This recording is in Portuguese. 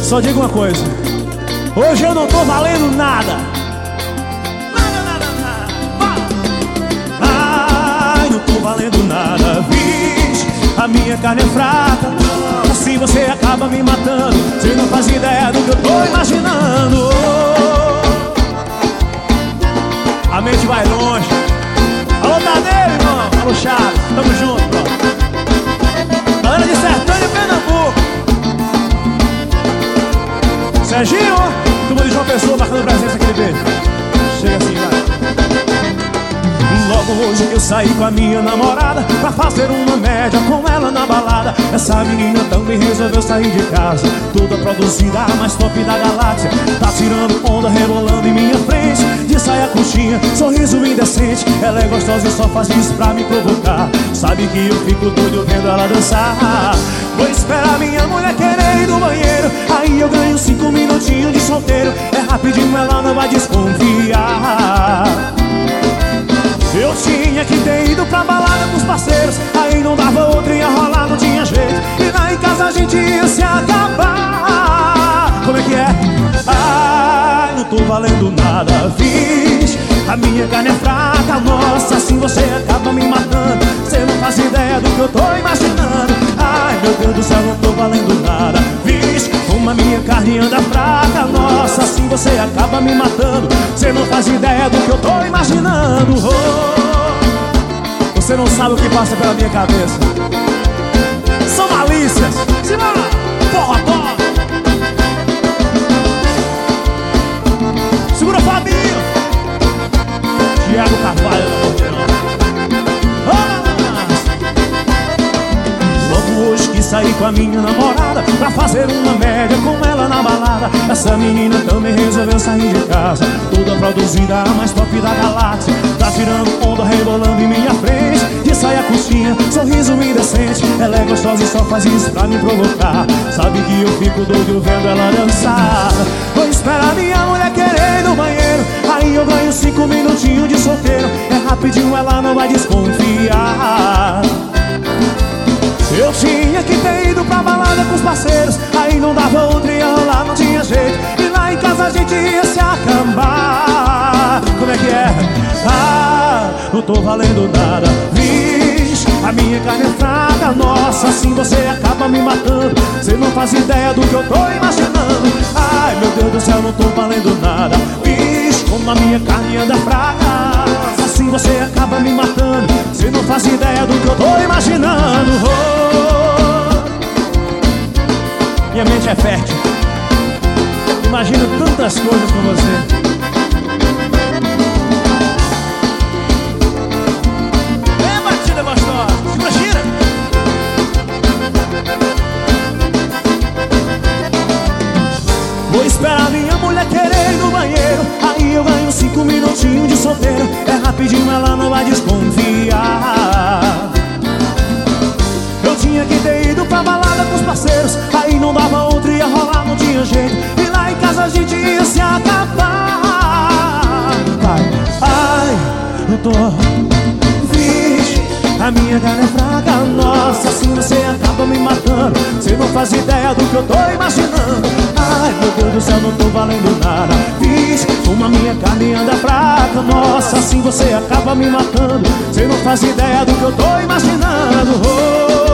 Só digo uma coisa: hoje eu não tô valendo nada. Ai, não tô valendo nada, vixe, a minha carne é fraca. Assim você acaba me matando. Você não faz ideia do que eu tô imaginando. A mente vai longe. Alô, Tadeu, irmão. Alô, Chaves, tamo junto, bro. Galera de Sertão e Pernambuco. Serginho, turma de João Pessoa marcando presença aqui de beijo. Chega assim, vai. Logo hoje que eu saí com a minha namorada pra fazer uma média com ela na balada. Essa menina também resolveu sair de casa, toda produzida, a mais top da galáxia. Tá tirando onda, rebolando em minha frente, de saia curtinha, sorriso indecente. Ela é gostosa e só faz isso pra me provocar. Sabe que eu fico doido vendo ela dançar. Vou esperar minha mulher querer ir no banheiro, aí eu ganho 5 minutinhos de solteiro. É rapidinho, ela não vai desconfiar. Eu tinha que ter ido pra balada com os parceiros, aí não dava outra, ia rolar, não tinha jeito. E lá em casa a gente ia se acabar. Como é que é? Ai, não tô valendo nada, vixe, a minha carne é fraca. Nossa, assim você acaba me matando. Você não faz ideia do que eu tô imaginando. Ai, meu Deus do céu, não tô valendo nada, vixe, como a minha carne anda fraca. Nossa, assim você acaba me matando. Você não faz ideia do que eu tô imaginando. Você não sabe o que passa pela minha cabeça. São malícias. Simbora, porra, porra. Segura, Fabinho. Thiago Carvalho. Logo hoje que saí com a minha namorada pra fazer uma média com ela na balada. Essa menina também resolveu sair de casa, toda produzida, a mais top da galáxia. Tá tirando onda, rebolando em minha frente, de saia curtinha, sorriso indecente. Ela é gostosa e só faz isso pra me provocar. Sabe que eu fico doido vendo ela dançar. Vou esperar minha mulher querer ir no banheiro, aí eu ganho 5 minutinhos de solteiro. É rapidinho, ela não vai desconfiar. Eu tinha que ter ido pra balada com os parceiros, aí não dava outra, ia rolar, não tinha jeito. E lá em casa a gente ia se acabar. Como é que é? Ah, não tô valendo nada, vixe, a minha carne é fraca. Nossa, assim você acaba me matando. Você não faz ideia do que eu tô imaginando. Ai, meu Deus do céu, não tô valendo nada, vixe, como a minha carne anda fraca. Assim você acaba me matando. Você não faz ideia do que eu tô imaginando. Minha mente é fértil, imagino tantas coisas com você. É batida gostosa, segura, gira. Vou esperar minha mulher querer ir no banheiro, aí eu ganho 5 minutinhos de solteiro. É rapidinho, ela não vai desconfiar. Eu tinha que ter ido pra balada com os parceiros, aí não dava outra, ia rolar, não tinha jeito. E lá em casa a gente ia se acabar. Vai. Ai, eu tô, vixe, a minha carne é fraca. Nossa, assim você acaba me matando. Você não faz ideia do que eu tô imaginando. Ai, meu Deus do céu, não tô valendo nada, vixe, como a minha carne anda fraca. Nossa, assim você acaba me matando. Você não faz ideia do que eu tô imaginando.